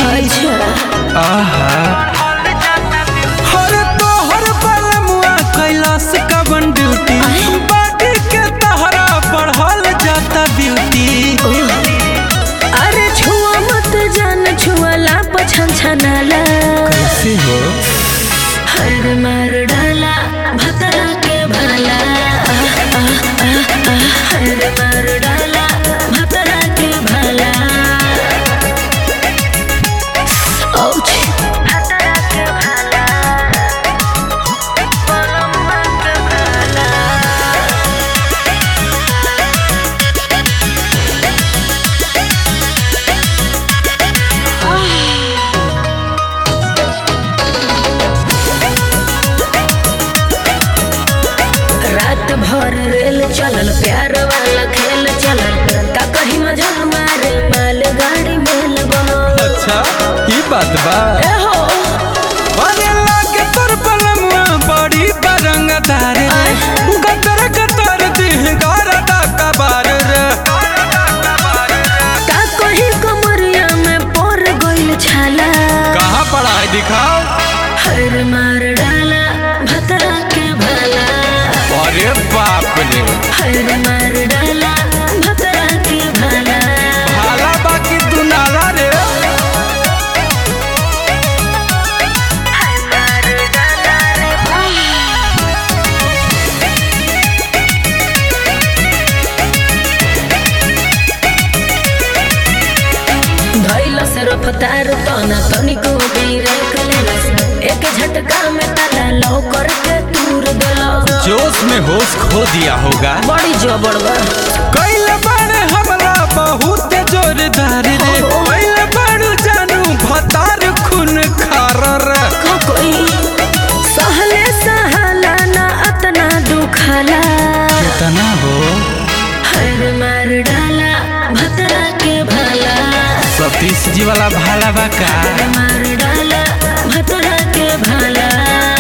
अच्छा आहा हर तोहर बलमुआ कैलाश कवन ड्यूटी बाटी के तहरा पढ़ल जाता ब्यूटी। अरे छुआ मत जान छुआला पछन छनाला कैसे हो हर मार डाला भतरा के भाला हर मार डाला भतरा के भाला भतरा के भाला पलम्बा के भाला रात भर रेल चलल प्यार वाला खेल चलल का कहीं मजा मारे माल गाड़ी मेल बनो। अच्छा ये बात बा ए हो अरे लागे तोर बलमुआ बड़ी बरंगदार रे गतर गतर दिह गरदा कबार रे का कहीं कमरिया में पोर गइल छाला कहाँ पड़ा है दिखाओ। हर मार डाला भतरा के भाला अरे बाप रे हर मार डाला भतरा के भाला भाला बाकी तू नाला रे हर मार डाला रे धैला से रफ्तार तना तनिको भी रख लेलस एक झटका में ताला लौ करके दूर देलस जोश में होश खो दिया होगा। बड़ी जबड़ बा कैल बड़े हमला बहुत जोरदार रे कैल बड़ जानू भतार खून खार रे का कोई सहले सहाला ना अतना दुखाला कितना हो हर मार डाला भतरा के भाला सतीश जी वाला भाला बा का हर मार डाला भतरा के भाला